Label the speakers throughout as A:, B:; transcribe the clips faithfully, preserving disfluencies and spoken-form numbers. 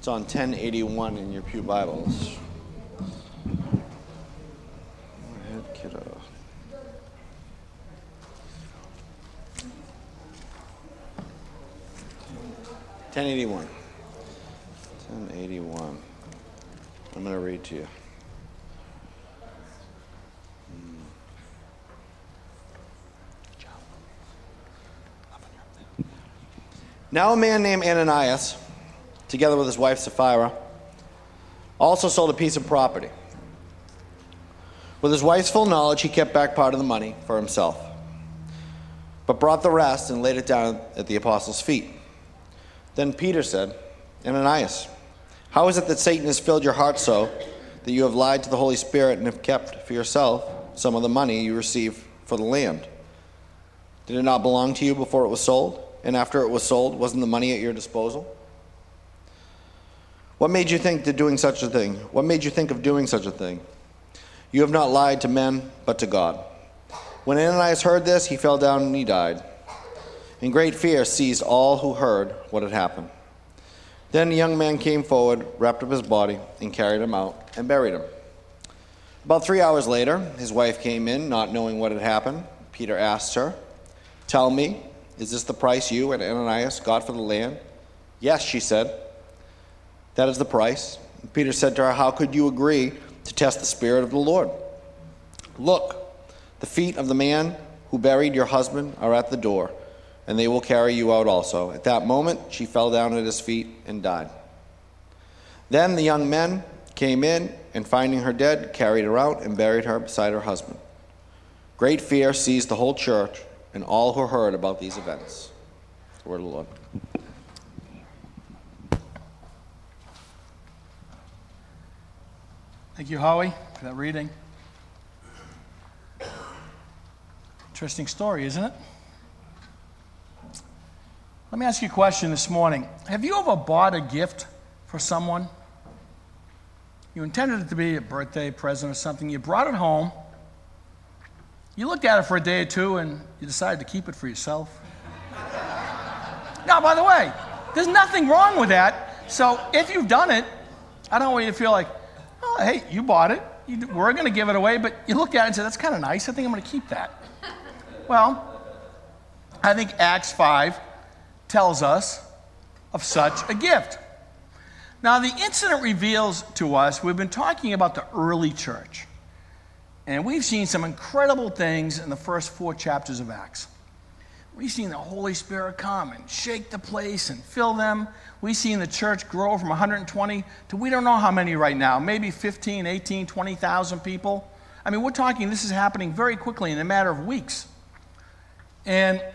A: It's on ten eighty-one in your pew Bibles. Go ahead, kiddo. ten eighty-one. ten eighty-one. I'm going to read to you. Now a man named Ananias, together with his wife Sapphira, also sold a piece of property. With his wife's full knowledge, he kept back part of the money for himself, but brought the rest and laid it down at the apostles' feet. Then Peter said, Ananias, how is it that Satan has filled your heart so that you have lied to the Holy Spirit and have kept for yourself some of the money you received for the land? Did it not belong to you before it was sold? And after it was sold, wasn't the money at your disposal? What made you think of doing such a thing? What made you think of doing such a thing? You have not lied to men, but to God. When Ananias heard this, he fell down and he died. And great fear seized all who heard what had happened. Then a young man came forward, wrapped up his body, and carried him out and buried him. About three hours later, his wife came in, not knowing what had happened. Peter asked her, Tell me, is this the price you and Ananias got for the land? Yes, she said. That is the price. And Peter said to her, How could you agree to test the Spirit of the Lord? Look, the feet of the man who buried your husband are at the door, and they will carry you out also. At that moment, she fell down at his feet and died. Then the young men came in, and finding her dead, carried her out and buried her beside her husband. Great fear seized the whole church and all who heard about these events. The word of the Lord.
B: Thank you, Howie, for that reading. Interesting story, isn't it? Let me ask you a question this morning. Have you ever bought a gift for someone? You intended it to be a birthday present or something. You brought it home. You looked at it for a day or two and you decided to keep it for yourself. Now, by the way, there's nothing wrong with that. So if you've done it, I don't want you to feel like, oh, hey, you bought it. You, we're going to give it away. But you look at it and say, that's kind of nice. I think I'm going to keep that. Well, I think Acts five tells us of such a gift. Now, the incident reveals to us, we've been talking about the early church. And we've seen some incredible things in the first four chapters of Acts. We've seen the Holy Spirit come and shake the place and fill them. We've seen the church grow from one hundred twenty to we don't know how many right now, maybe fifteen, eighteen, twenty thousand people. I mean, we're talking, this is happening very quickly in a matter of weeks. And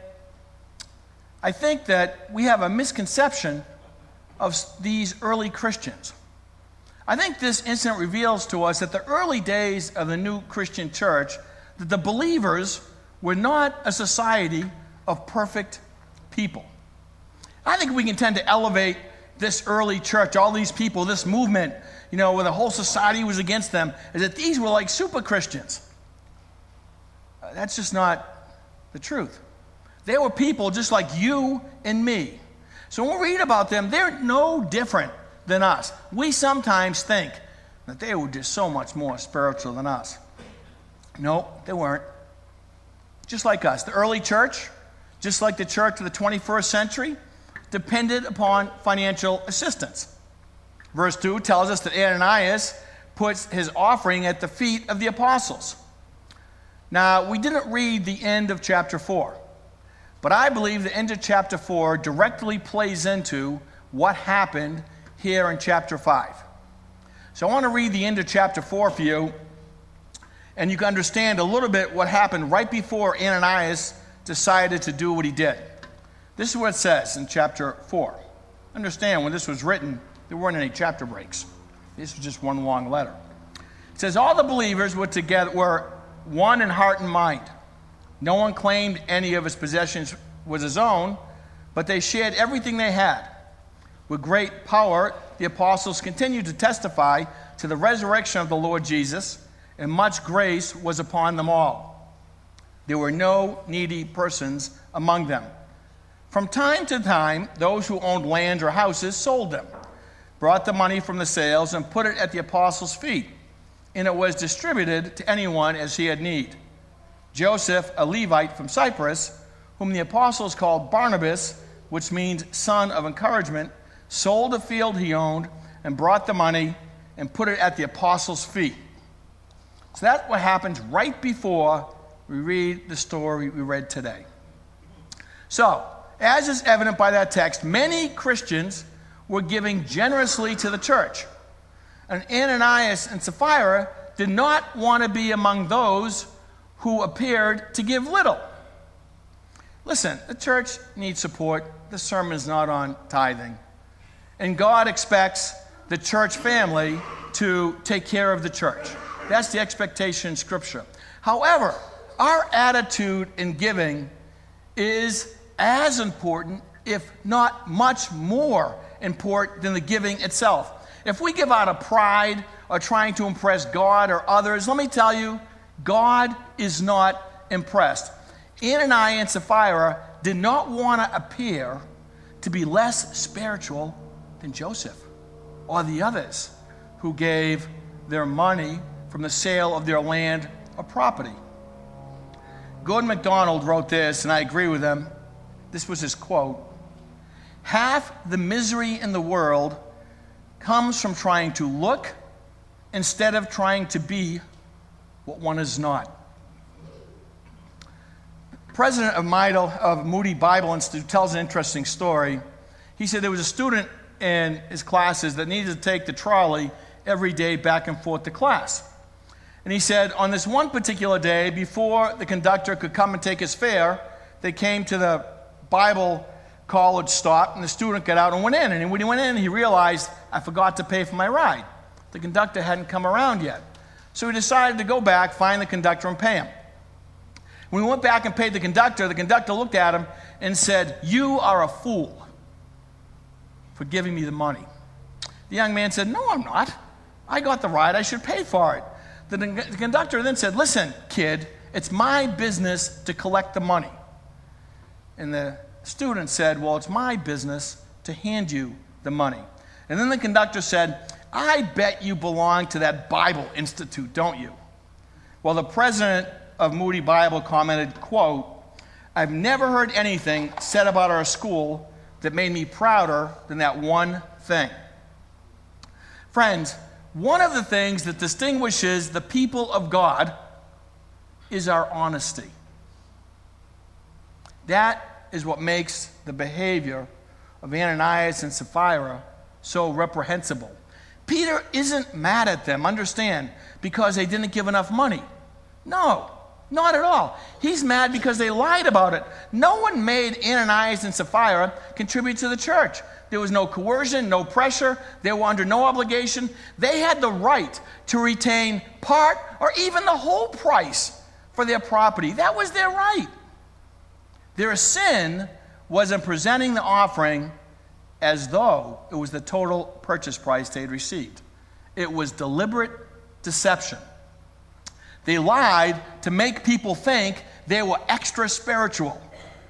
B: I think that we have a misconception of these early Christians. I think this incident reveals to us that the early days of the new Christian church, that the believers were not a society of perfect people. I think we can tend to elevate this early church, all these people, this movement, you know, where the whole society was against them, as that these were like super Christians. Uh, that's just not the truth. They were people just like you and me. So when we read about them, they're no different than us. We sometimes think that they were just so much more spiritual than us. No, they weren't. Just like us. The early church, just like the church of the twenty-first century, depended upon financial assistance. Verse two tells us that Ananias puts his offering at the feet of the apostles. Now, we didn't read the end of chapter four, but I believe the end of chapter four directly plays into what happened here in chapter five. So I want to read the end of chapter four for you, and you can understand a little bit what happened right before Ananias decided to do what he did. This is what it says in chapter four. Understand, when this was written, there weren't any chapter breaks. This was just one long letter. It says, all the believers were together, were one in heart and mind. No one claimed any of his possessions was his own, but they shared everything they had. With great power, the apostles continued to testify to the resurrection of the Lord Jesus, and much grace was upon them all. There were no needy persons among them. From time to time, those who owned land or houses sold them, brought the money from the sales and put it at the apostles' feet, and it was distributed to anyone as he had need. Joseph, a Levite from Cyprus, whom the apostles called Barnabas, which means son of encouragement, sold a field he owned and brought the money and put it at the apostles' feet. So that's what happens right before we read the story we read today. So, as is evident by that text, many Christians were giving generously to the church. And Ananias and Sapphira did not want to be among those who appeared to give little. Listen, the church needs support. The sermon is not on tithing. And God expects the church family to take care of the church. That's the expectation in Scripture. However, our attitude in giving is as important, if not much more important than the giving itself. If we give out of pride or trying to impress God or others, let me tell you, God is not impressed. Ananias and Sapphira did not want to appear to be less spiritual than Joseph or the others who gave their money from the sale of their land or property. Gordon MacDonald wrote this, and I agree with him. This was his quote. Half the misery in the world comes from trying to look instead of trying to be what one is not. The president of, Midel, of Moody Bible Institute tells an interesting story. He said there was a student in his classes that needed to take the trolley every day back and forth to class. And he said on this one particular day, before the conductor could come and take his fare, they came to the Bible college stop, and the student got out and went in. And when he went in, he realized, I forgot to pay for my ride. The conductor hadn't come around yet. So he decided to go back, find the conductor, and pay him. When he went back and paid the conductor, the conductor looked at him and said, you are a fool for giving me the money. The young man said, no, I'm not. I got the ride. I should pay for it. The, the conductor then said, listen, kid, it's my business to collect the money. And the student said, well, it's my business to hand you the money. And then the conductor said, I bet you belong to that Bible Institute, don't you? Well, the president of Moody Bible commented, quote, I've never heard anything said about our school that made me prouder than that one thing. Friends, one of the things that distinguishes the people of God is our honesty. That is what makes the behavior of Ananias and Sapphira so reprehensible. Peter isn't mad at them, understand, because they didn't give enough money. No, not at all. He's mad because they lied about it. No one made Ananias and Sapphira contribute to the church. There was no coercion, no pressure. They were under no obligation. They had the right to retain part or even the whole price for their property. That was their right. Their sin was in presenting the offering as though it was the total purchase price they had received. It was deliberate deception. They lied to make people think they were extra spiritual.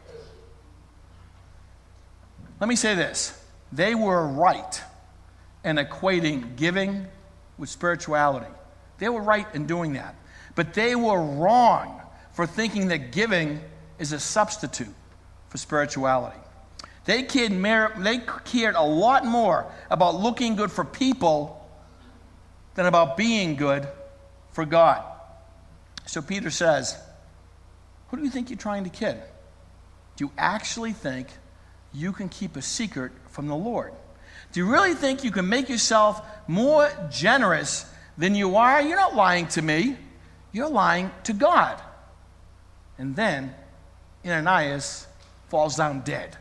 B: Let me say this. They were right in equating giving with spirituality. They were right in doing that. But they were wrong for thinking that giving is a substitute for spirituality. They cared, they cared a lot more about looking good for people than about being good for God. So Peter says, who do you think you're trying to kid? Do you actually think you can keep a secret from the Lord? Do you really think you can make yourself more generous than you are? You're not lying to me. You're lying to God. And then Ananias falls down dead.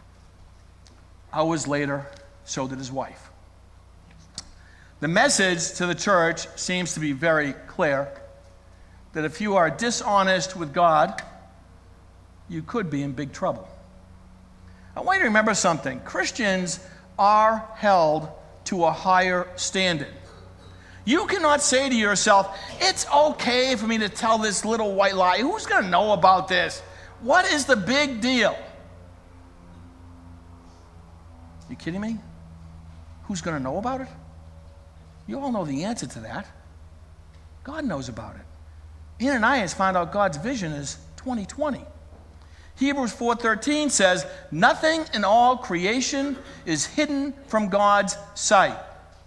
B: Hours later, so did his wife. The message to the church seems to be very clear, that if you are dishonest with God, you could be in big trouble. I want you to remember something. Christians are held to a higher standard. You cannot say to yourself, it's okay for me to tell this little white lie. Who's going to know about this? What is the big deal? You kidding me? who's going to know about it? You all know the answer to that. God knows about it. Ananias found out God's vision is twenty twenty. Hebrews four thirteen says, nothing in all creation is hidden from God's sight.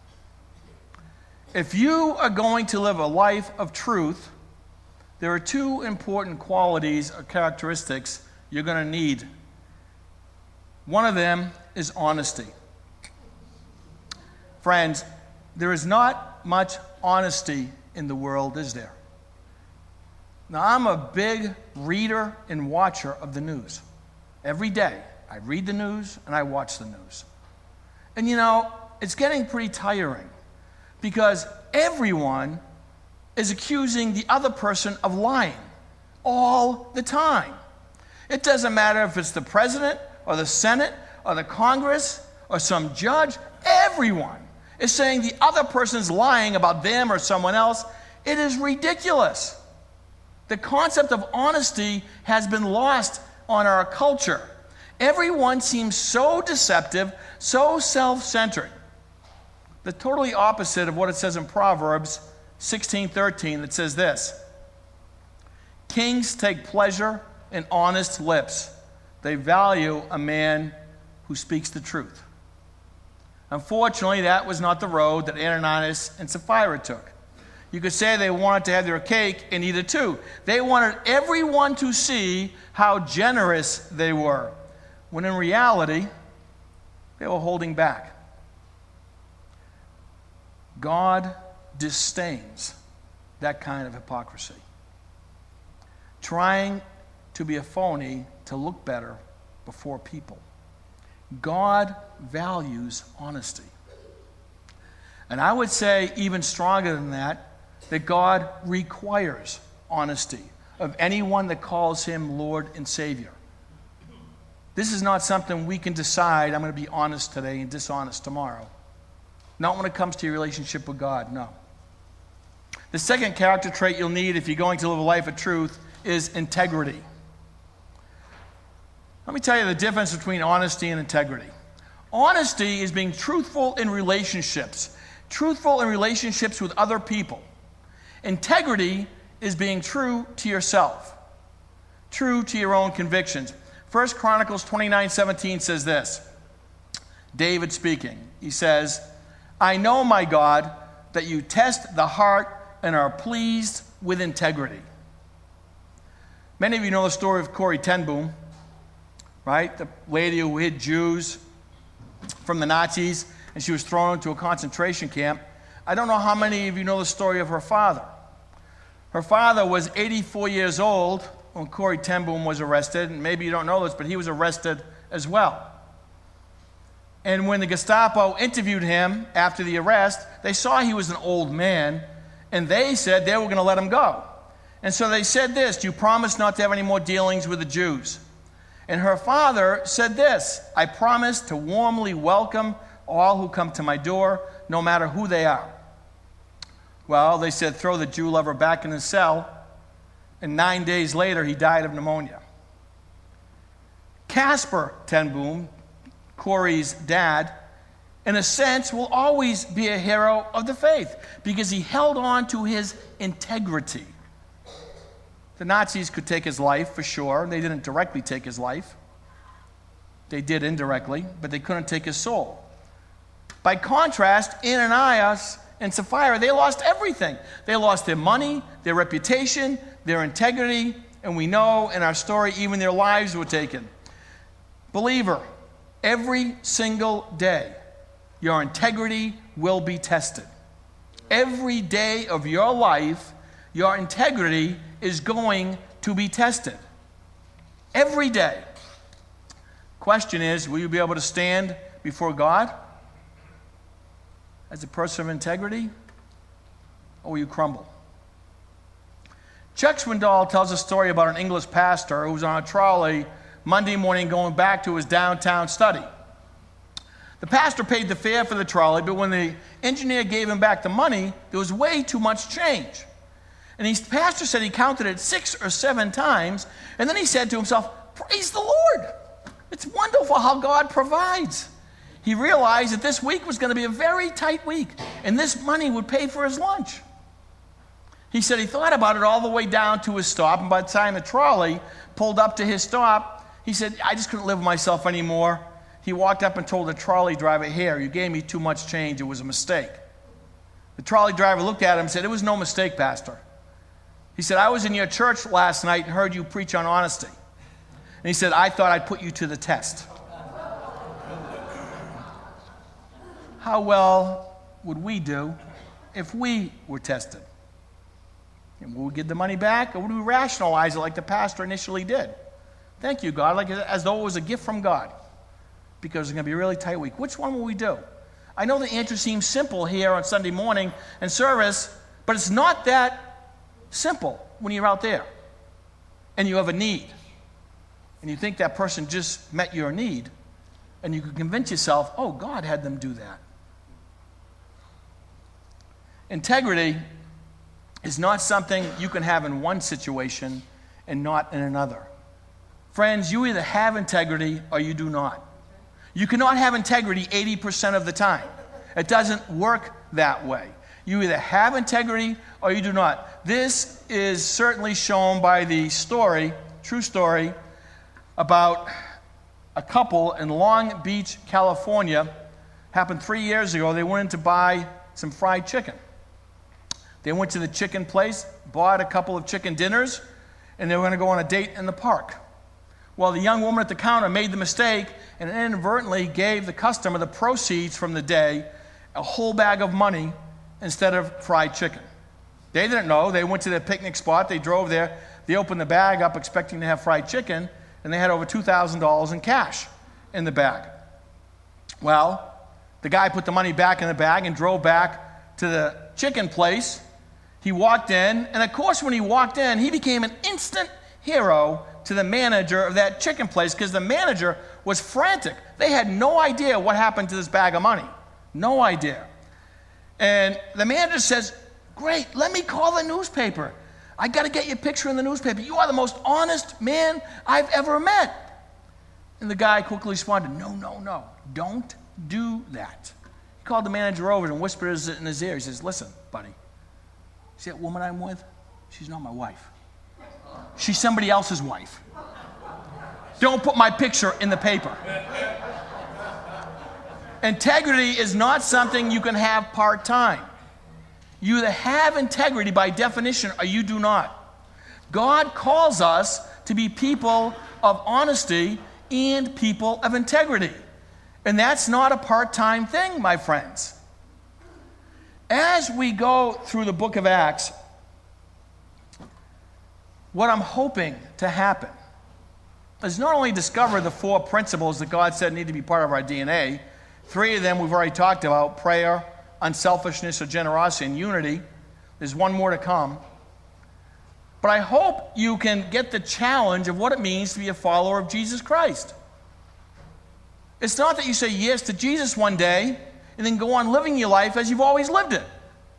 B: If you are going to live a life of truth, there are two important qualities or characteristics you're going to need. One of them is honesty. Friends, there is not much honesty in the world, is there? Now, I'm a big reader and watcher of the news. Every day, I read the news and I watch the news. And you know, it's getting pretty tiring because everyone is accusing the other person of lying all the time. It doesn't matter if it's the president or the Senate or the Congress or some judge. Everyone is saying the other person's lying about them or someone else. It is ridiculous. The concept of honesty has been lost on our culture. Everyone seems so deceptive, so self-centered. The totally opposite of what it says in Proverbs sixteen thirteen that says this: kings take pleasure in honest lips. They value a man who speaks the truth. Unfortunately, that was not the road that Ananias and Sapphira took. You could say they wanted to have their cake and eat it too. They wanted everyone to see how generous they were, when in reality, they were holding back. God disdains that kind of hypocrisy. Trying to be a phony to look better before people. God values honesty. And I would say even stronger than that, that God requires honesty of anyone that calls him Lord and Savior. This is not something we can decide, I'm going to be honest today and dishonest tomorrow. Not when it comes to your relationship with God, no. The second character trait you'll need if you're going to live a life of truth is integrity. Let me tell you the difference between honesty and integrity. Honesty is being truthful in relationships, truthful in relationships with other people. Integrity is being true to yourself, true to your own convictions. First Chronicles twenty-nine seventeen says this, David speaking. He says, I know, my God, that you test the heart and are pleased with integrity. Many of you know the story of Corrie ten Boom, right? The lady who hid Jews from the Nazis, and she was thrown into a concentration camp. I don't know how many of you know the story of her father. Her father was eighty-four years old when Corrie ten Boom was arrested, and maybe you don't know this, but he was arrested as well. And when the Gestapo interviewed him after the arrest, they saw he was an old man, and they said they were going to let him go. And so they said this, do you promise not to have any more dealings with the Jews? And her father said this, I promise to warmly welcome all who come to my door, no matter who they are. Well, they said, throw the Jew lover back in his cell, and nine days later, he died of pneumonia. Casper ten Boom, Corrie's dad, in a sense, will always be a hero of the faith because he held on to his integrity. The Nazis could take his life for sure. They didn't directly take his life. They did indirectly, but they couldn't take his soul. By contrast, Ananias and Sapphira, they lost everything. They lost their money, their reputation, their integrity, and we know in our story even their lives were taken. Believer, every single day, your integrity will be tested. Every day of your life, your integrity is going to be tested. Every day. Question is, will you be able to stand before God as a person of integrity, or will you crumble? Chuck Swindoll tells a story about an English pastor who was on a trolley Monday morning going back to his downtown study. The pastor paid the fare for the trolley, but when the engineer gave him back the money, there was way too much change. And the pastor said he counted it six or seven times, and then he said to himself, praise the Lord. It's wonderful how God provides. he realized that this week was going to be a very tight week, and this money would pay for his lunch. He said he thought about it all the way down to his stop, and by the time the trolley pulled up to his stop, he said, I just couldn't live with myself anymore. He walked up and told the trolley driver, here, you gave me too much change. It was a mistake. The trolley driver looked at him and said, it was no mistake, Pastor. He said, I was in your church last night and heard you preach on honesty. And he said, I thought I'd put you to the test. How well would we do if we were tested? And would we give the money back, or would we rationalize it like the pastor initially did? Thank you, God, like as though it was a gift from God, because it's going to be a really tight week. Which one will we do? I know the answer seems simple here on Sunday morning in service, but it's not that simple when you're out there and you have a need, and you think that person just met your need, and you can convince yourself, oh, God had them do that. Integrity is not something you can have in one situation and not in another. Friends, you either have integrity or you do not. You cannot have integrity eighty percent of the time. It doesn't work that way. You either have integrity or you do not. This is certainly shown by the story, true story, about a couple in Long Beach, California. Happened three years ago. They went in to buy some fried chicken. They went to the chicken place, bought a couple of chicken dinners, and they were going to go on a date in the park. Well, the young woman at the counter made the mistake and inadvertently gave the customer the proceeds from the day, a whole bag of money instead of fried chicken. They didn't know. They went to their picnic spot. They drove there. They opened the bag up expecting to have fried chicken, and they had over two thousand dollars in cash in the bag. Well, the guy put the money back in the bag and drove back to the chicken place. He walked in, and of course when he walked in, he became an instant hero to the manager of that chicken place, because the manager was frantic. They had no idea what happened to this bag of money. No idea. And the manager says, great, let me call the newspaper. I got to get your picture in the newspaper. You are the most honest man I've ever met. And the guy quickly responded, no, no, no, don't do that. He called the manager over and whispered in his ear. He says, listen, buddy, see that woman I'm with? She's not my wife. She's somebody else's wife. Don't put my picture in the paper. Integrity is not something you can have part-time. You either have integrity by definition or you do not. God calls us to be people of honesty and people of integrity. And that's not a part-time thing, my friends. As we go through the book of Acts, what I'm hoping to happen is not only discover the four principles that God said need to be part of our D N A. Three of them we've already talked about: prayer, unselfishness or generosity, and unity. There's one more to come. But I hope you can get the challenge of what it means to be a follower of Jesus Christ. It's not that you say yes to Jesus one day and then go on living your life as you've always lived it.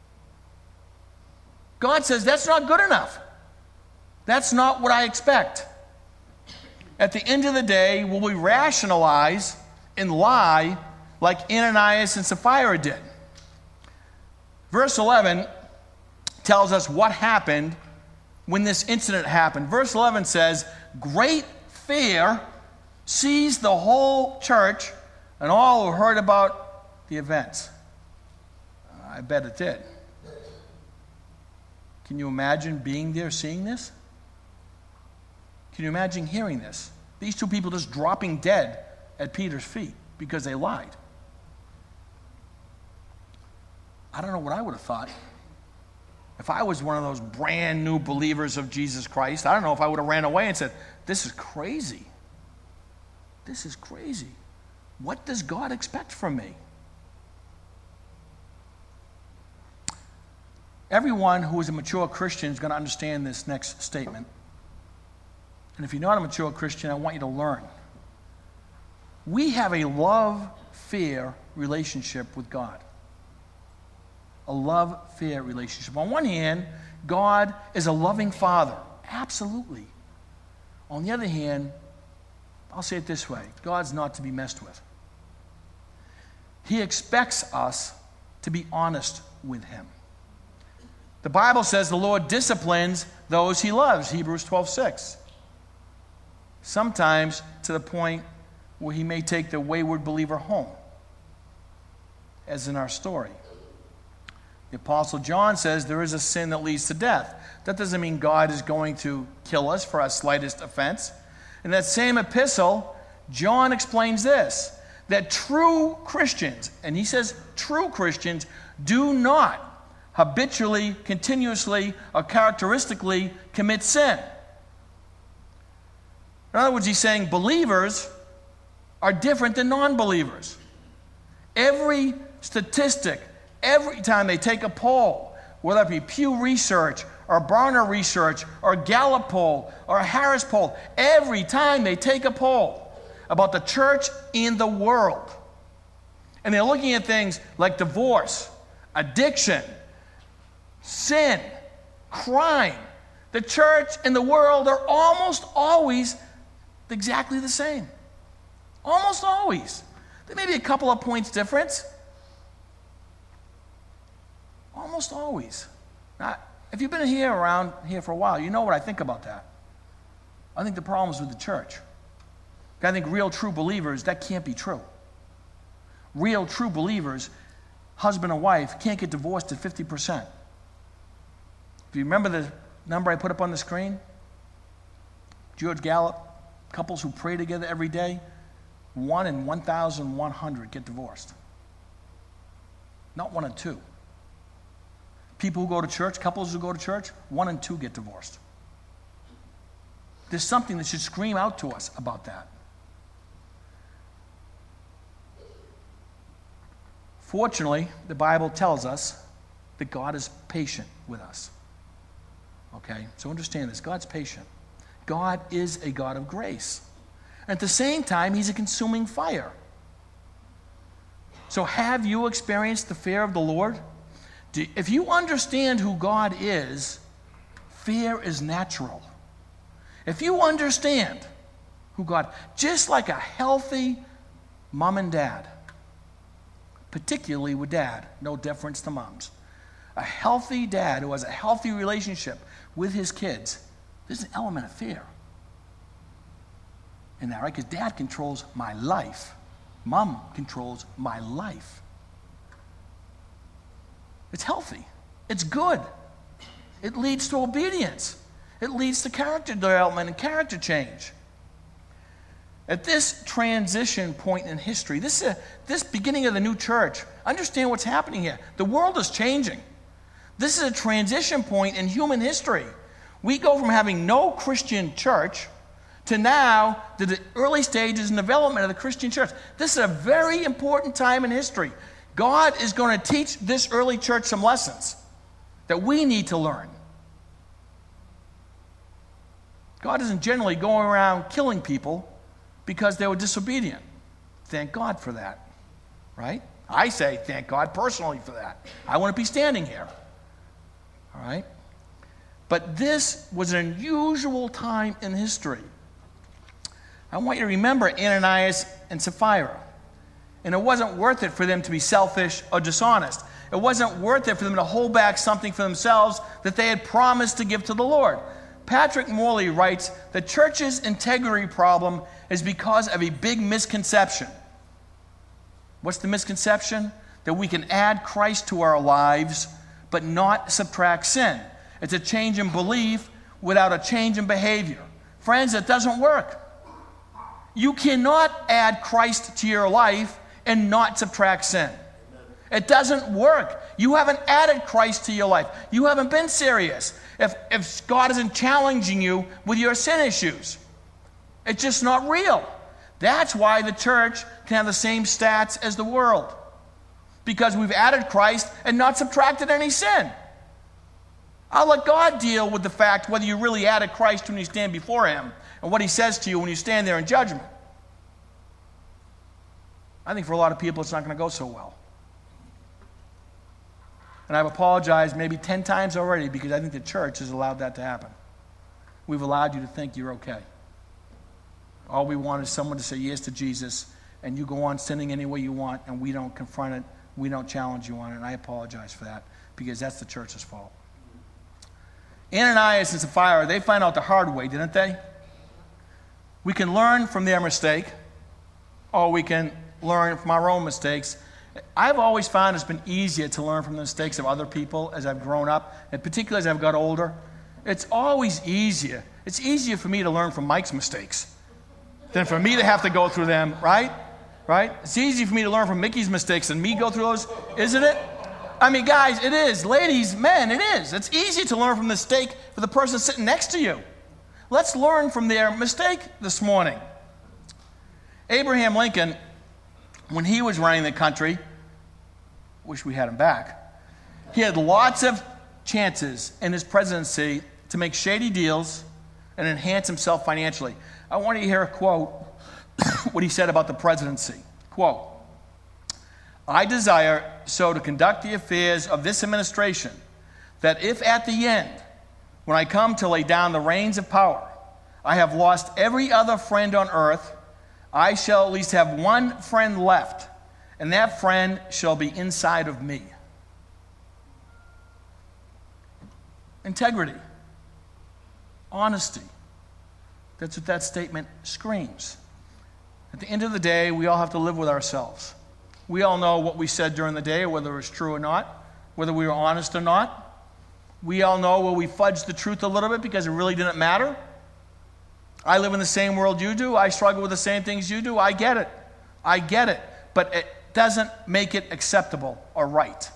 B: God says that's not good enough. That's not what I expect. At the end of the day, will we rationalize and lie like Ananias and Sapphira did? Verse eleven tells us what happened when this incident happened. Verse eleven says, great fear seized the whole church and all who heard about the events. I bet it did. Can you imagine being there, seeing this? Can you imagine hearing this? These two people just dropping dead at Peter's feet because they lied. I don't know what I would have thought. If I was one of those brand new believers of Jesus Christ, I don't know if I would have ran away and said, this is crazy. This is crazy. What does God expect from me? Everyone who is a mature Christian is going to understand this next statement. And if you're not a mature Christian, I want you to learn. We have a love-fear relationship with God. A love-fear relationship. On one hand, God is a loving Father. Absolutely. On the other hand, I'll say it this way. God's not to be messed with. He expects us to be honest with him. The Bible says the Lord disciplines those he loves, Hebrews twelve six. Sometimes to the point where he may take the wayward believer home, as in our story. The Apostle John says there is a sin that leads to death. That doesn't mean God is going to kill us for our slightest offense. In that same epistle, John explains this, that true Christians, and he says true Christians, do not habitually, continuously, or characteristically commit sin. In other words, he's saying believers are different than non-believers. Every statistic, every time they take a poll, whether it be Pew Research or Barna Research or Gallup poll or Harris poll, every time they take a poll about the church in the world, and they're looking at things like divorce, addiction, sin, crime, the church and the world are almost always exactly the same. Almost always. There may be a couple of points difference. Almost always. Now, if you've been here around here for a while, you know what I think about that. I think the problem is with the church. I think real true believers, that can't be true. Real true believers, husband and wife, can't get divorced at fifty percent. If you remember the number I put up on the screen, George Gallup, couples who pray together every day, one in one thousand one hundred get divorced. Not one in two. People who go to church, couples who go to church, one in two get divorced. There's something that should scream out to us about that. Fortunately, the Bible tells us that God is patient with us. Okay? So understand this. God's patient. God is a God of grace. And at the same time, he's a consuming fire. So have you experienced the fear of the Lord? Do, if you understand who God is, fear is natural. If you understand who God, just like a healthy mom and dad, particularly with dad, no deference to moms, a healthy dad who has a healthy relationship with his kids, there's an element of fear in that, right? Because dad controls my life. Mom controls my life. It's healthy. It's good. It leads to obedience. It leads to character development and character change. At this transition point in history, this, uh, this beginning of the new church, understand what's happening here. The world is changing. This is a transition point in human history. We go from having no Christian church to now to the early stages and development of the Christian church. This is a very important time in history. God is going to teach this early church some lessons that we need to learn. God isn't generally going around killing people because they were disobedient. Thank God for that, right? I say thank God personally for that. I wouldn't be standing here, all right? But this was an unusual time in history. I want you to remember Ananias and Sapphira. And it wasn't worth it for them to be selfish or dishonest. It wasn't worth it for them to hold back something for themselves that they had promised to give to the Lord. Patrick Morley writes, the church's integrity problem is because of a big misconception. What's the misconception? That we can add Christ to our lives, but not subtract sin. It's a change in belief without a change in behavior. Friends, it doesn't work. You cannot add Christ to your life and not subtract sin. It doesn't work. You haven't added Christ to your life. You haven't been serious. If, if God isn't challenging you with your sin issues, it's just not real. That's why the church can have the same stats as the world. Because we've added Christ and not subtracted any sin. I'll let God deal with the fact whether you really added Christ when you stand before him and what he says to you when you stand there in judgment. I think for a lot of people it's not going to go so well. And I've apologized maybe ten times already because I think the church has allowed that to happen. We've allowed you to think you're okay. All we want is someone to say yes to Jesus and you go on sinning any way you want, and we don't confront it, we don't challenge you on it, and I apologize for that, because that's the church's fault. Ananias and Sapphira, they find out the hard way, didn't they? We can learn from their mistake, or we can learn from our own mistakes. I've always found it's been easier to learn from the mistakes of other people as I've grown up, and particularly as I've got older. It's always easier. It's easier for me to learn from Mike's mistakes than for me to have to go through them, right? Right? It's easy for me to learn from Mickey's mistakes than me go through those, isn't it? I mean, guys, it is. Ladies, men, it is. It's easy to learn from the mistake for the person sitting next to you. Let's learn from their mistake this morning. Abraham Lincoln, when he was running the country, wish we had him back, he had lots of chances in his presidency to make shady deals and enhance himself financially. I want you to hear a quote, what he said about the presidency. Quote, "I desire so to conduct the affairs of this administration that if at the end, when I come to lay down the reins of power, I have lost every other friend on earth, I shall at least have one friend left, and that friend shall be inside of me." Integrity. Honesty. That's what that statement screams. At the end of the day, we all have to live with ourselves. We all know what we said during the day, whether it was true or not, whether we were honest or not. We all know where we fudged the truth a little bit because it really didn't matter. I live in the same world you do. I struggle with the same things you do. I get it. I get it. But it doesn't make it acceptable or right.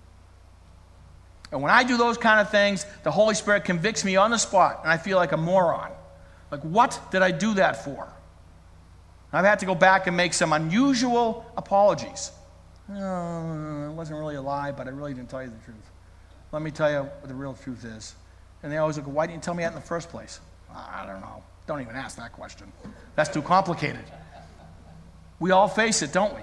B: And when I do those kind of things, the Holy Spirit convicts me on the spot, and I feel like a moron. Like, what did I do that for? I've had to go back and make some unusual apologies. Oh, it wasn't really a lie, but I really didn't tell you the truth. Let me tell you what the real truth is. And they always look, why didn't you tell me that in the first place? I don't know. Don't even ask that question. That's too complicated. We all face it, don't we?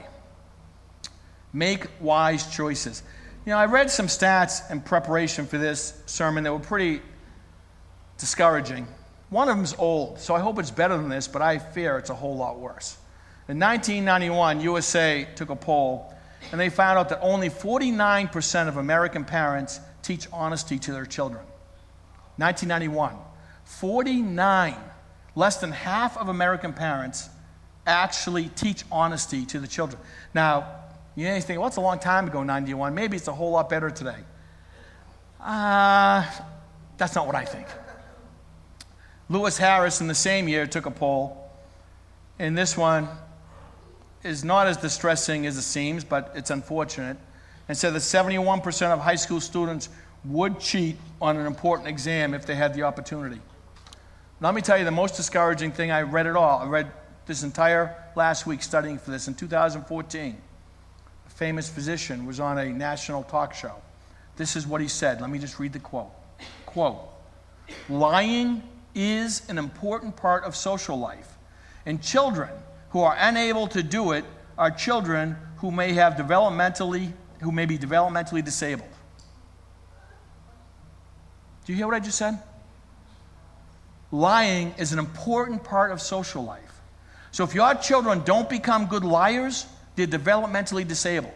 B: Make wise choices. You know, I read some stats in preparation for this sermon that were pretty discouraging. One of them's old, so I hope it's better than this, but I fear it's a whole lot worse. In nineteen ninety-one, U S A took a poll, and they found out that only forty-nine percent of American parents teach honesty to their children. nineteen ninety-one. forty-nine. Less than half of American parents actually teach honesty to the children. Now, you may think, well, it's a long time ago, ninety-one. Maybe it's a whole lot better today. Uh, that's not what I think. Lewis Harris in the same year took a poll, and this one is not as distressing as it seems, but it's unfortunate, and said that seventy-one percent of high school students would cheat on an important exam if they had the opportunity. Now, let me tell you the most discouraging thing. I read it all. I read this entire last week studying for this. In two thousand fourteen, a famous physician was on a national talk show. This is what he said. Let me just read the quote. Quote, "Lying is an important part of social life, and children who are unable to do it are children who may have developmentally, who may be developmentally disabled." Do you hear what I just said? Lying is an important part of social life. So if your children don't become good liars, they're developmentally disabled.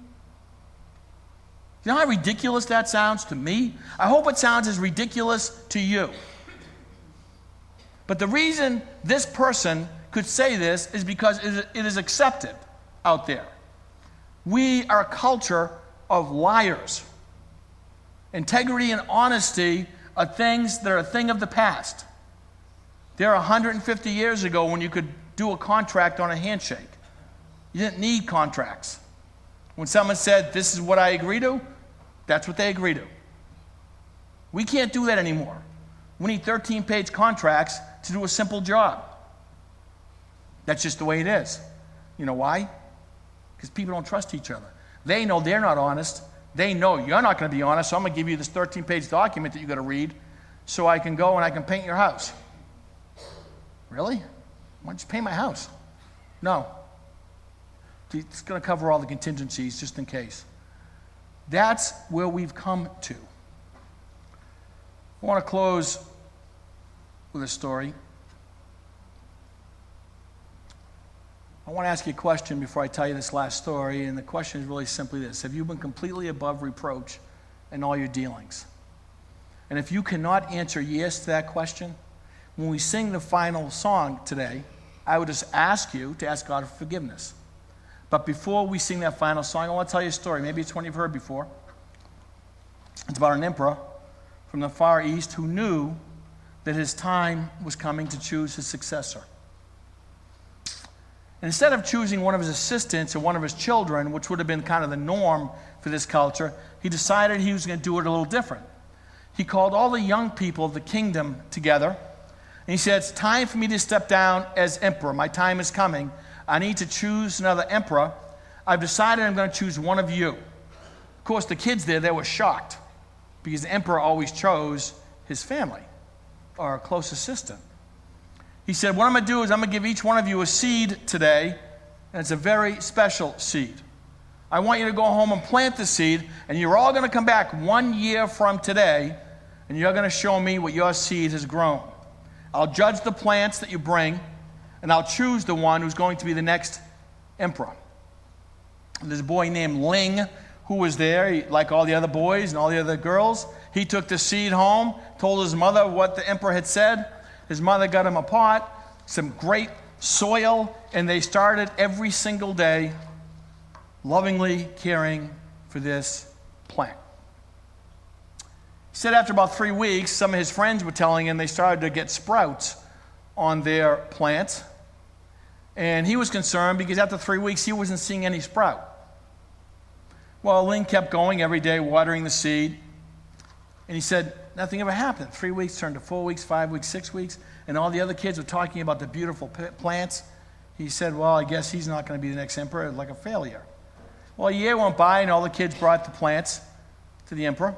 B: You know how ridiculous that sounds to me? I hope it sounds as ridiculous to you. But the reason this person could say this is because it is accepted out there. We are a culture of liars. Integrity and honesty are things that are a thing of the past. There are one hundred fifty years ago when you could do a contract on a handshake. You didn't need contracts. When someone said, "This is what I agree to," that's what they agree to. We can't do that anymore. We need thirteen-page contracts to do a simple job. That's just the way it is. You know why? Because people don't trust each other. They know they're not honest. They know you're not going to be honest, so I'm going to give you this thirteen-page document that you've got to read so I can go and I can paint your house. Really? Why don't you paint my house? No. It's going to cover all the contingencies just in case. That's where we've come to. I want to close with a story. I want to ask you a question before I tell you this last story, and the question is really simply this. Have you been completely above reproach in all your dealings? And if you cannot answer yes to that question, when we sing the final song today, I would just ask you to ask God for forgiveness. But before we sing that final song, I want to tell you a story. Maybe it's one you've heard before. It's about an emperor from the Far East who knew that his time was coming to choose his successor. And instead of choosing one of his assistants or one of his children, which would have been kind of the norm for this culture, he decided he was going to do it a little different. He called all the young people of the kingdom together, and he said, it's time for me to step down as emperor. My time is coming. I need to choose another emperor. I've decided I'm going to choose one of you. Of course, the kids there, they were shocked because the emperor always chose his family or a close assistant. He said, what I'm going to do is I'm going to give each one of you a seed today, and it's a very special seed. I want you to go home and plant the seed, and you're all going to come back one year from today, and you're going to show me what your seed has grown. I'll judge the plants that you bring, and I'll choose the one who's going to be the next emperor. There's a boy named Ling who was there, he, like all the other boys and all the other girls. He took the seed home, told his mother what the emperor had said. His mother got him a pot, some great soil, and they started every single day lovingly caring for this plant. He said after about three weeks, some of his friends were telling him they started to get sprouts on their plants. And he was concerned because after three weeks, he wasn't seeing any sprout. Well, Ling kept going every day, watering the seed. And he said, nothing ever happened. Three weeks turned to four weeks, five weeks, six weeks, and all the other kids were talking about the beautiful plants. He said, well, I guess he's not going to be the next emperor, like a failure. Well, a year went by, and all the kids brought the plants to the emperor.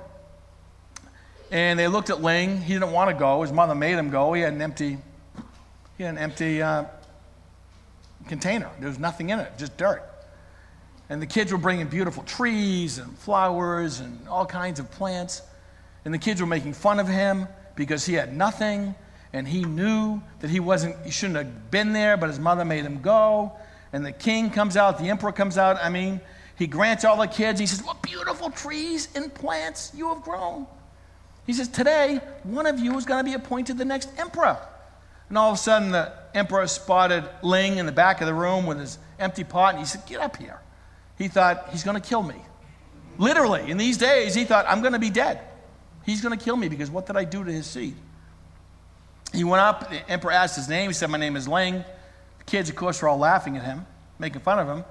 B: And they looked at Ling. He didn't want to go. His mother made him go. He had an empty, he had an empty uh, container. There was nothing in it, just dirt. And the kids were bringing beautiful trees and flowers and all kinds of plants. And the kids were making fun of him because he had nothing, and he knew that he wasn't, he shouldn't have been there, but his mother made him go. And the king comes out, the emperor comes out. I mean, he grants all the kids. He says, what beautiful trees and plants you have grown. He says, today, one of you is going to be appointed the next emperor. And all of a sudden, the emperor spotted Ling in the back of the room with his empty pot, and he said, get up here. He thought, he's going to kill me. Literally, in these days, he thought, I'm going to be dead. He's going to kill me because what did I do to his seed? He went up, the emperor asked his name. He said, my name is Ling. The kids, of course, were all laughing at him, making fun of him.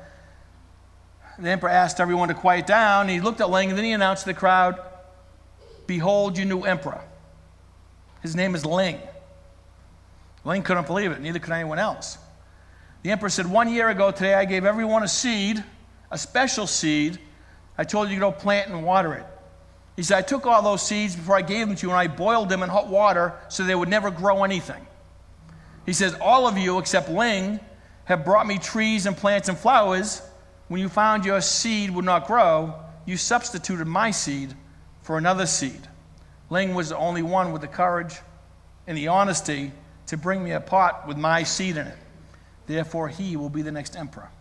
B: The emperor asked everyone to quiet down. He looked at Ling, and then he announced to the crowd, behold your new emperor. His name is Ling. Ling couldn't believe it, neither could anyone else. The emperor said, one year ago today, I gave everyone a seed, a special seed. I told you to go plant and water it. He said, I took all those seeds before I gave them to you, and I boiled them in hot water so they would never grow anything. He says, all of you except Ling have brought me trees and plants and flowers. When you found your seed would not grow, you substituted my seed for another seed. Ling was the only one with the courage and the honesty to bring me a pot with my seed in it. Therefore, he will be the next emperor.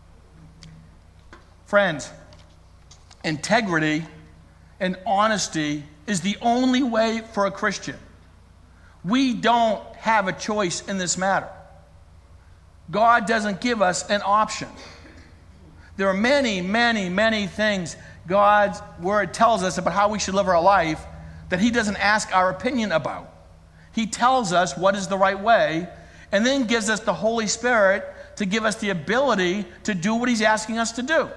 B: Friends, integrity and honesty is the only way for a Christian. We don't have a choice in this matter. God doesn't give us an option. There are many, many, many things God's word tells us about how we should live our life that he doesn't ask our opinion about. He tells us what is the right way and then gives us the Holy Spirit to give us the ability to do what he's asking us to do.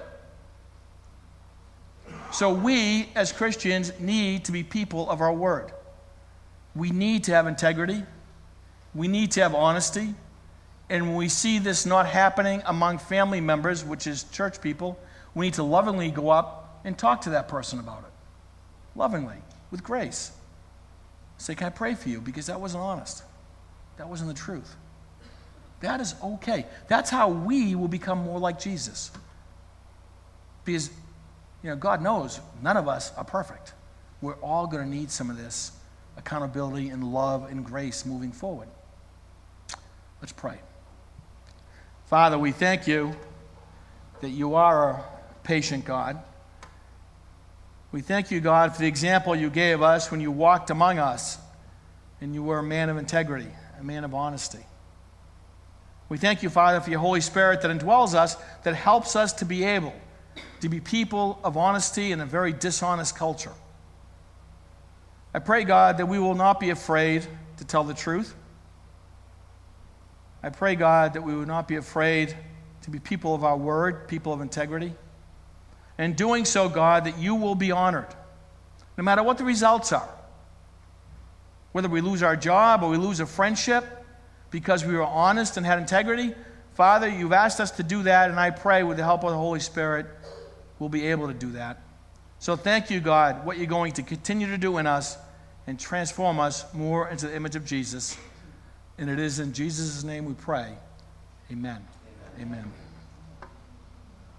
B: So we, as Christians, need to be people of our word. We need to have integrity. We need to have honesty. And when we see this not happening among family members, which is church people, we need to lovingly go up and talk to that person about it. Lovingly, with grace. Say, can I pray for you? Because that wasn't honest. That wasn't the truth. That is okay. That's how we will become more like Jesus. Because you know, God knows none of us are perfect. We're all going to need some of this accountability and love and grace moving forward. Let's pray. Father, we thank you that you are a patient God. We thank you, God, for the example you gave us when you walked among us and you were a man of integrity, a man of honesty. We thank you, Father, for your Holy Spirit that indwells us, that helps us to be able to be people of honesty in a very dishonest culture. I pray, God, that we will not be afraid to tell the truth. I pray, God, that we will not be afraid to be people of our word, people of integrity. And doing so, God, that you will be honored, no matter what the results are. Whether we lose our job or we lose a friendship because we were honest and had integrity, Father, you've asked us to do that, and I pray with the help of the Holy Spirit, we'll be able to do that. So thank you, God, what you're going to continue to do in us and transform us more into the image of Jesus. And it is in Jesus' name we pray. Amen. Amen. Amen.